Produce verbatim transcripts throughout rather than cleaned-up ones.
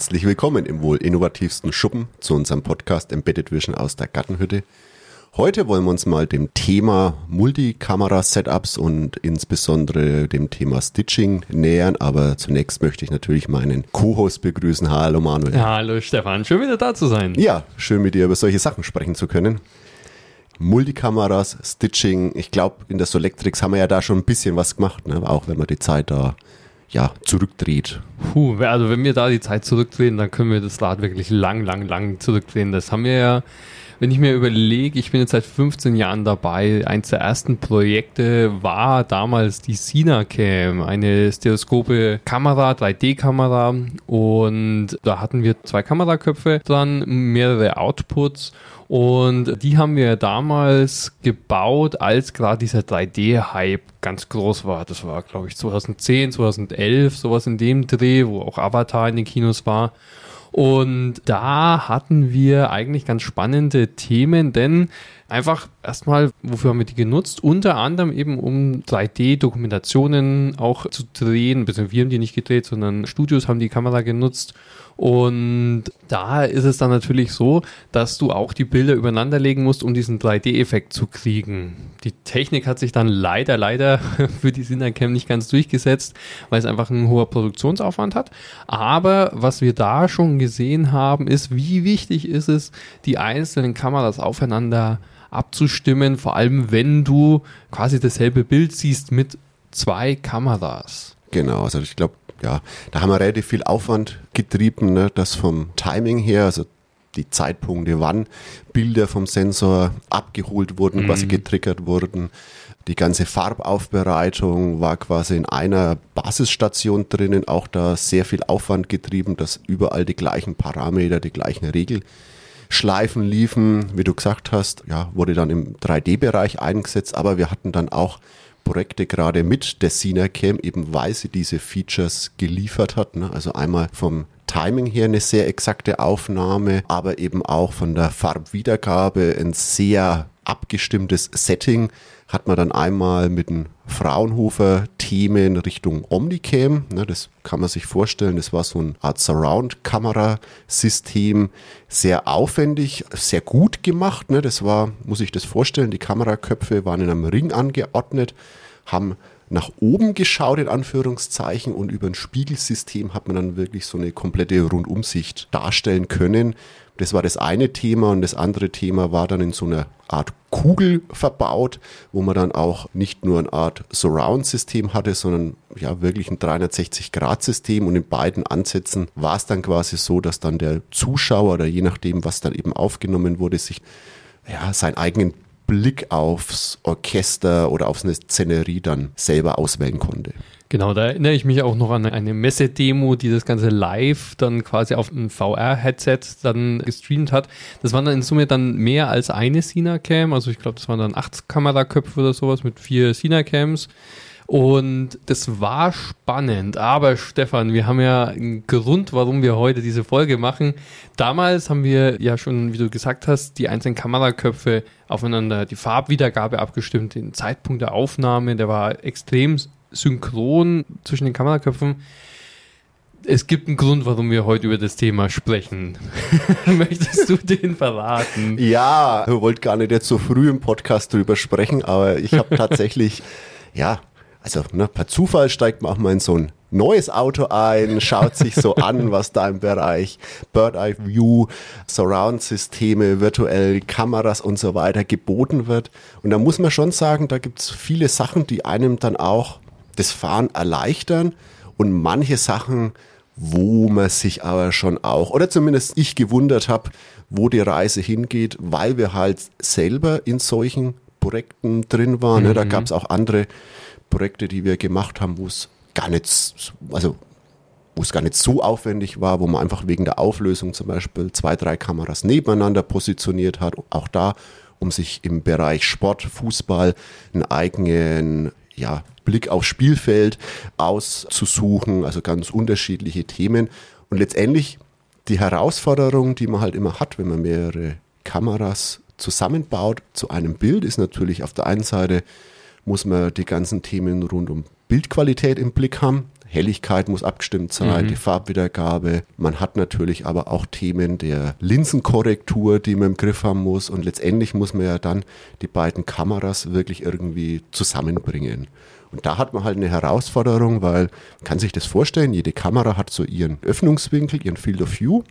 Herzlich willkommen im wohl innovativsten Schuppen zu unserem Podcast Embedded Vision aus der Gartenhütte. Heute wollen wir uns mal dem Thema Multikamera-Setups und insbesondere dem Thema Stitching nähern, aber zunächst möchte ich natürlich meinen Co-Host begrüßen. Hallo Manuel. Ja, hallo Stefan, schön wieder da zu sein. Ja, schön mit dir über solche Sachen sprechen zu können. Multikameras, Stitching, ich glaube in der Solectrix haben wir ja da schon ein bisschen was gemacht, ne? Auch wenn man die Zeit da ja, zurückdreht. Puh, also wenn wir da die Zeit zurückdrehen, dann können wir das Rad wirklich lang, lang, lang zurückdrehen. Das haben wir ja, wenn ich mir überlege, ich bin jetzt seit fünfzehn Jahren dabei. Eins der ersten Projekte war damals die Cinacam, eine stereoskope Kamera, drei D Kamera, und da hatten wir zwei Kameraköpfe dran, mehrere Outputs. Und die haben wir damals gebaut, als gerade dieser drei D-Hype ganz groß war. Das war, glaube ich, zwanzig zehn, zwanzig elf, sowas in dem Dreh, wo auch Avatar in den Kinos war. Und da hatten wir eigentlich ganz spannende Themen, denn einfach erstmal, wofür haben wir die genutzt? Unter anderem eben, um drei D-Dokumentationen auch zu drehen, beziehungsweise wir haben die nicht gedreht, sondern Studios haben die Kamera genutzt. Und da ist es dann natürlich so, dass du auch die Bilder übereinander legen musst, um diesen drei D-Effekt zu kriegen. Die Technik hat sich dann leider, leider für die Cinacam nicht ganz durchgesetzt, weil es einfach ein hoher Produktionsaufwand hat. Aber was wir da schon gesehen haben, ist, wie wichtig ist es, die einzelnen Kameras aufeinander abzustimmen, vor allem wenn du quasi dasselbe Bild siehst mit zwei Kameras. Genau, also ich glaube, ja, da haben wir relativ viel Aufwand getrieben, ne, das vom Timing her, also die Zeitpunkte, wann Bilder vom Sensor abgeholt wurden, mhm. quasi getriggert wurden. Die ganze Farbaufbereitung war quasi in einer Basisstation drinnen, auch da sehr viel Aufwand getrieben, dass überall die gleichen Parameter, die gleichen Regelschleifen liefen. Wie du gesagt hast, ja, wurde dann im drei D-Bereich eingesetzt, aber wir hatten dann auch Projekte gerade mit der Cinacam, eben weil sie diese Features geliefert hat, ne? Also einmal vom Timing her eine sehr exakte Aufnahme, aber eben auch von der Farbwiedergabe ein sehr abgestimmtes Setting. Hat man dann einmal mit dem Fraunhofer-Themen Richtung Omnicam, ne, das kann man sich vorstellen, das war so eine Art Surround-Kamerasystem, sehr aufwendig, sehr gut gemacht, ne, das war, muss ich das vorstellen, die Kameraköpfe waren in einem Ring angeordnet, haben nach oben geschaut, in Anführungszeichen, und über ein Spiegelsystem hat man dann wirklich so eine komplette Rundumsicht darstellen können. Das war das eine Thema, und das andere Thema war dann in so einer Art Kugel verbaut, wo man dann auch nicht nur eine Art Surround-System hatte, sondern ja wirklich ein dreihundertsechzig Grad System, und in beiden Ansätzen war es dann quasi so, dass dann der Zuschauer oder je nachdem, was dann eben aufgenommen wurde, sich ja seinen eigenen Blick aufs Orchester oder auf eine Szenerie dann selber auswählen konnte. Genau, da erinnere ich mich auch noch an eine Messedemo, die das Ganze live dann quasi auf ein V R-Headset dann gestreamt hat. Das waren dann in Summe dann mehr als eine Cinacam, also ich glaube, das waren dann acht Kameraköpfe oder sowas mit vier Cinacams. Und das war spannend, aber Stefan, wir haben ja einen Grund, warum wir heute diese Folge machen. Damals haben wir ja schon, wie du gesagt hast, die einzelnen Kameraköpfe aufeinander, die Farbwiedergabe abgestimmt, den Zeitpunkt der Aufnahme, der war extrem synchron zwischen den Kameraköpfen. Es gibt einen Grund, warum wir heute über das Thema sprechen. Möchtest du den verraten? Ja, ich wollte gar nicht jetzt so früh im Podcast drüber sprechen, aber ich habe tatsächlich, ja, also ne, per Zufall steigt man auch mal in so ein neues Auto ein, schaut sich so an, was da im Bereich Bird-Eye View, Surround-Systeme, virtuelle Kameras und so weiter geboten wird. Und da muss man schon sagen, da gibt es viele Sachen, die einem dann auch das Fahren erleichtern, und manche Sachen, wo man sich aber schon auch, oder zumindest ich gewundert habe, wo die Reise hingeht, weil wir halt selber in solchen Projekten drin waren. Mhm. Ne? Da gab es auch andere Projekte, die wir gemacht haben, wo es gar nicht, also wo es gar nicht so aufwendig war, wo man einfach wegen der Auflösung zum Beispiel zwei, drei Kameras nebeneinander positioniert hat. Auch da, um sich im Bereich Sport, Fußball einen eigenen, ja, Blick aufs Spielfeld auszusuchen, also ganz unterschiedliche Themen. Und letztendlich die Herausforderung, die man halt immer hat, wenn man mehrere Kameras zusammenbaut zu einem Bild, ist natürlich auf der einen Seite, muss man die ganzen Themen rund um Bildqualität im Blick haben. Helligkeit muss abgestimmt sein, mhm. die Farbwiedergabe. Man hat natürlich aber auch Themen der Linsenkorrektur, die man im Griff haben muss. Und letztendlich muss man ja dann die beiden Kameras wirklich irgendwie zusammenbringen. Und da hat man halt eine Herausforderung, weil man kann sich das vorstellen, jede Kamera hat so ihren Öffnungswinkel, ihren Field of View.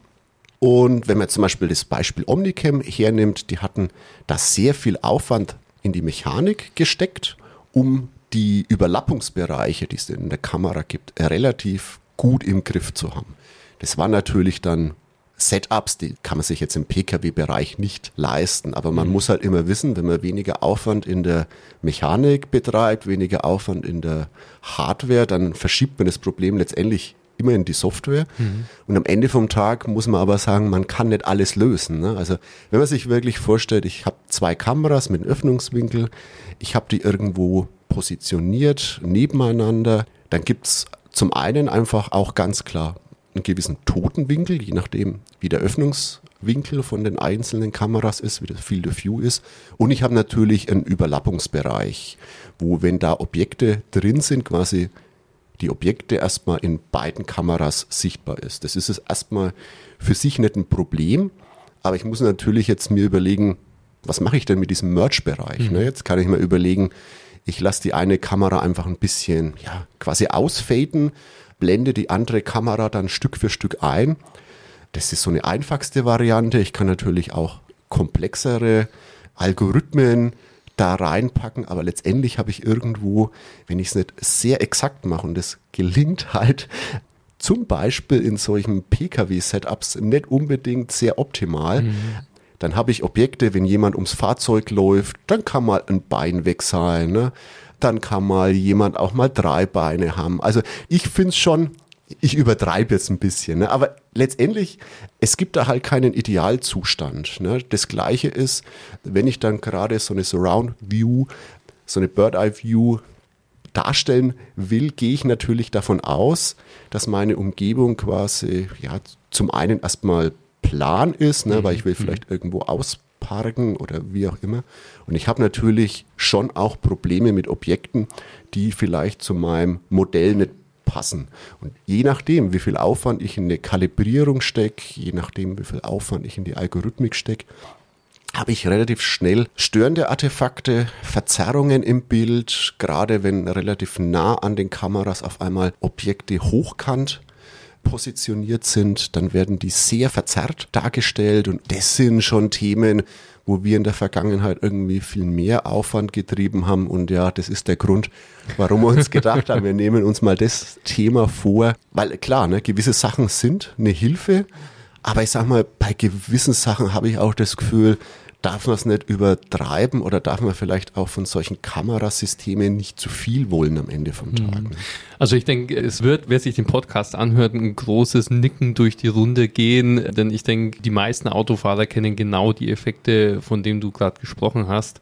Und wenn man zum Beispiel das Beispiel Omnicam hernimmt, die hatten da sehr viel Aufwand in die Mechanik gesteckt, um die Überlappungsbereiche, die es in der Kamera gibt, relativ gut im Griff zu haben. Das war natürlich dann Setups, die kann man sich jetzt im P K W-Bereich nicht leisten. Aber man mhm. muss halt immer wissen, wenn man weniger Aufwand in der Mechanik betreibt, weniger Aufwand in der Hardware, dann verschiebt man das Problem letztendlich immer in die Software. Mhm. Und am Ende vom Tag muss man aber sagen, man kann nicht alles lösen. Ne? Also wenn man sich wirklich vorstellt, ich habe zwei Kameras mit einem Öffnungswinkel, ich habe die irgendwo positioniert nebeneinander, dann gibt es zum einen einfach auch ganz klar einen gewissen Totenwinkel, je nachdem, wie der Öffnungswinkel von den einzelnen Kameras ist, wie das Field of View ist. Und ich habe natürlich einen Überlappungsbereich, wo, wenn da Objekte drin sind, quasi die Objekte erstmal in beiden Kameras sichtbar ist. Das ist es erstmal für sich nicht ein Problem, aber ich muss natürlich jetzt mir überlegen, was mache ich denn mit diesem Merge-Bereich? Mhm. Ne? Jetzt kann ich mir überlegen, ich lasse die eine Kamera einfach ein bisschen ja, quasi ausfaden, blende die andere Kamera dann Stück für Stück ein. Das ist so eine einfachste Variante. Ich kann natürlich auch komplexere Algorithmen da reinpacken, aber letztendlich habe ich irgendwo, wenn ich es nicht sehr exakt mache, und das gelingt halt zum Beispiel in solchen P K W-Setups nicht unbedingt sehr optimal, mhm. dann habe ich Objekte, wenn jemand ums Fahrzeug läuft, dann kann mal ein Bein weg sein, ne? Dann kann mal jemand auch mal drei Beine haben. Also ich finde es schon, ich übertreibe jetzt ein bisschen, ne? Aber letztendlich, es gibt da halt keinen Idealzustand. Ne? Das Gleiche ist, wenn ich dann gerade so eine Surround View, so eine Bird Eye View darstellen will, gehe ich natürlich davon aus, dass meine Umgebung quasi ja zum einen erstmal plan ist, ne? Weil ich will vielleicht irgendwo ausparken oder wie auch immer. Und ich habe natürlich schon auch Probleme mit Objekten, die vielleicht zu meinem Modell nicht passen. Und je nachdem, wie viel Aufwand ich in eine Kalibrierung stecke, je nachdem, wie viel Aufwand ich in die Algorithmik stecke, habe ich relativ schnell störende Artefakte, Verzerrungen im Bild, gerade wenn relativ nah an den Kameras auf einmal Objekte hochkant positioniert sind, dann werden die sehr verzerrt dargestellt und das sind schon Themen, wo wir in der Vergangenheit irgendwie viel mehr Aufwand getrieben haben und ja, das ist der Grund, warum wir uns gedacht haben, wir nehmen uns mal das Thema vor, weil klar, ne, gewisse Sachen sind eine Hilfe, aber ich sag mal, bei gewissen Sachen habe ich auch das Gefühl, darf man es nicht übertreiben oder darf man vielleicht auch von solchen Kamerasystemen nicht zu viel wollen am Ende vom Tag? Also ich denke, es wird, wer sich den Podcast anhört, ein großes Nicken durch die Runde gehen, denn ich denke, die meisten Autofahrer kennen genau die Effekte, von denen du gerade gesprochen hast.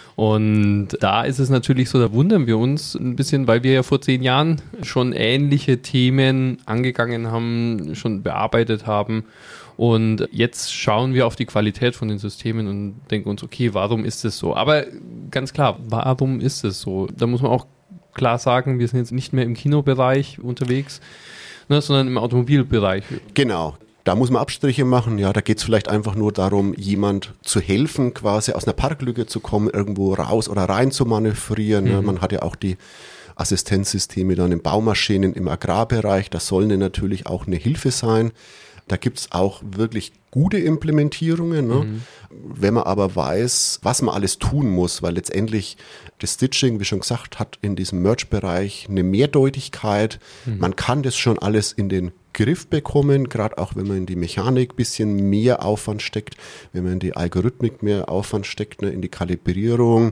Und da ist es natürlich so, da wundern wir uns ein bisschen, weil wir ja vor zehn Jahren schon ähnliche Themen angegangen haben, schon bearbeitet haben. Und jetzt schauen wir auf die Qualität von den Systemen und denken uns, okay, warum ist es so? Aber ganz klar, warum ist es so? Da muss man auch klar sagen, wir sind jetzt nicht mehr im Kinobereich unterwegs, ne, sondern im Automobilbereich. Genau. Da muss man Abstriche machen. Ja, da geht es vielleicht einfach nur darum, jemand zu helfen, quasi aus einer Parklücke zu kommen, irgendwo raus oder rein zu manövrieren. Mhm. Man hat ja auch die Assistenzsysteme dann in Baumaschinen, im Agrarbereich. Das soll natürlich auch eine Hilfe sein. Da gibt es auch wirklich gute Implementierungen, ne? Mhm. Wenn man aber weiß, was man alles tun muss, weil letztendlich das Stitching, wie schon gesagt, hat in diesem Merge-Bereich eine Mehrdeutigkeit. Mhm. Man kann das schon alles in den Griff bekommen, gerade auch wenn man in die Mechanik ein bisschen mehr Aufwand steckt, wenn man in die Algorithmik mehr Aufwand steckt, ne, in die Kalibrierung.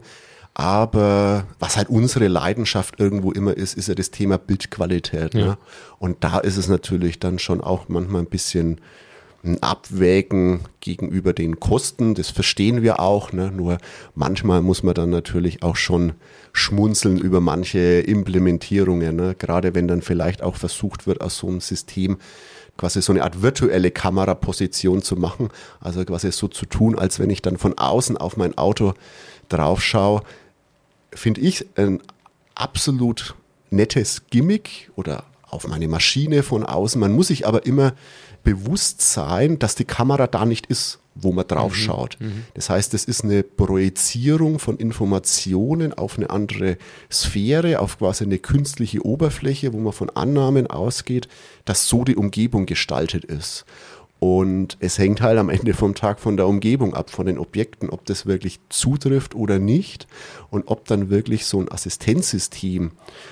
Aber was halt unsere Leidenschaft irgendwo immer ist, ist ja das Thema Bildqualität. Ja. Ne? Und da ist es natürlich dann schon auch manchmal ein bisschen ein Abwägen gegenüber den Kosten. Das verstehen wir auch. Ne? Nur manchmal muss man dann natürlich auch schon schmunzeln über manche Implementierungen. Ne? Gerade wenn dann vielleicht auch versucht wird, aus so einem System quasi so eine Art virtuelle Kameraposition zu machen. Also quasi so zu tun, als wenn ich dann von außen auf mein Auto drauf schaue. Finde ich ein absolut nettes Gimmick oder auf meine Maschine von außen. Man muss sich aber immer bewusst sein, dass die Kamera da nicht ist, wo man drauf schaut. Mhm. Das heißt, es ist eine Projizierung von Informationen auf eine andere Sphäre, auf quasi eine künstliche Oberfläche, wo man von Annahmen ausgeht, dass so die Umgebung gestaltet ist. Und es hängt halt am Ende vom Tag von der Umgebung ab, von den Objekten, ob das wirklich zutrifft oder nicht und ob dann wirklich so ein Assistenzsystem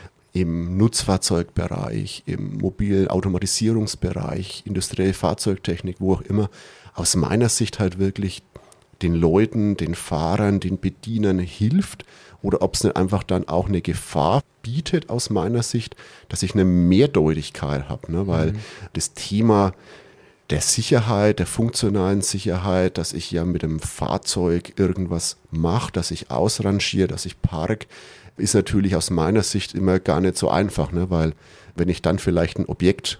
im Nutzfahrzeugbereich, im mobilen Automatisierungsbereich, industrielle Fahrzeugtechnik, wo auch immer, aus meiner Sicht halt wirklich den Leuten, den Fahrern, den Bedienern hilft oder ob es nicht einfach dann auch eine Gefahr bietet aus meiner Sicht, dass ich eine Mehrdeutigkeit habe, ne? Weil mhm. das Thema der Sicherheit, der funktionalen Sicherheit, dass ich ja mit dem Fahrzeug irgendwas mache, dass ich ausrangiere, dass ich park, ist natürlich aus meiner Sicht immer gar nicht so einfach, ne? Weil wenn ich dann vielleicht ein Objekt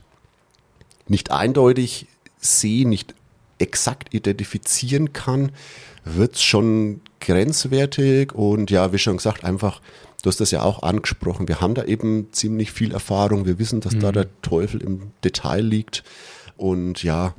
nicht eindeutig sehe, nicht exakt identifizieren kann, wird es schon grenzwertig und ja, wie schon gesagt, einfach, du hast das ja auch angesprochen, wir haben da eben ziemlich viel Erfahrung, wir wissen, dass mhm. da der Teufel im Detail liegt und ja,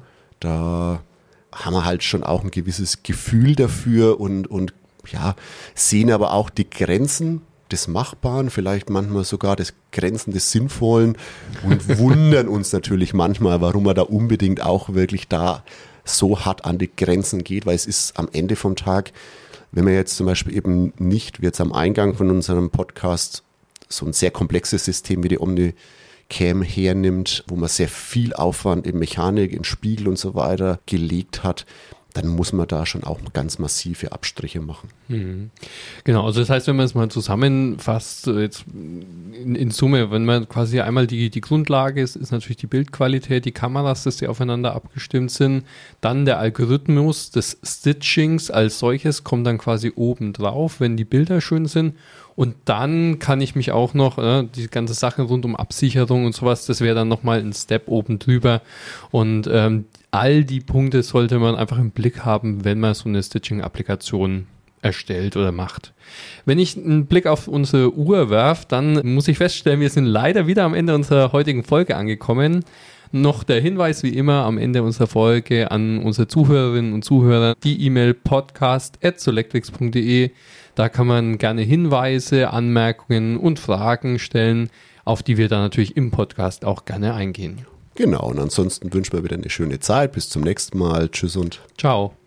da haben wir halt schon auch ein gewisses Gefühl dafür und, und ja, sehen aber auch die Grenzen des Machbaren, vielleicht manchmal sogar des Grenzen des Sinnvollen und wundern uns natürlich manchmal, warum man da unbedingt auch wirklich da so hart an die Grenzen geht, weil es ist am Ende vom Tag, wenn man jetzt zum Beispiel eben nicht, wie jetzt am Eingang von unserem Podcast, so ein sehr komplexes System wie die Omnicam hernimmt, wo man sehr viel Aufwand in Mechanik, in Spiegel und so weiter gelegt hat, dann muss man da schon auch ganz massive Abstriche machen. Mhm. Genau, also das heißt, wenn man es mal zusammenfasst, jetzt in, in Summe, wenn man quasi einmal die, die Grundlage ist, ist natürlich die Bildqualität, die Kameras, dass die aufeinander abgestimmt sind, dann der Algorithmus des Stitchings als solches kommt dann quasi oben drauf, wenn die Bilder schön sind. Und dann kann ich mich auch noch, äh, die ganze Sache rund um Absicherung und sowas, das wäre dann nochmal ein Step oben drüber. Und ähm, all die Punkte sollte man einfach im Blick haben, wenn man so eine Stitching-Applikation erstellt oder macht. Wenn ich einen Blick auf unsere Uhr werfe, dann muss ich feststellen, wir sind leider wieder am Ende unserer heutigen Folge angekommen. Noch der Hinweis wie immer am Ende unserer Folge an unsere Zuhörerinnen und Zuhörer, die E-Mail podcast at solectrix punkt de. Da kann man gerne Hinweise, Anmerkungen und Fragen stellen, auf die wir dann natürlich im Podcast auch gerne eingehen. Genau, und ansonsten wünschen wir wieder eine schöne Zeit. Bis zum nächsten Mal. Tschüss und ciao.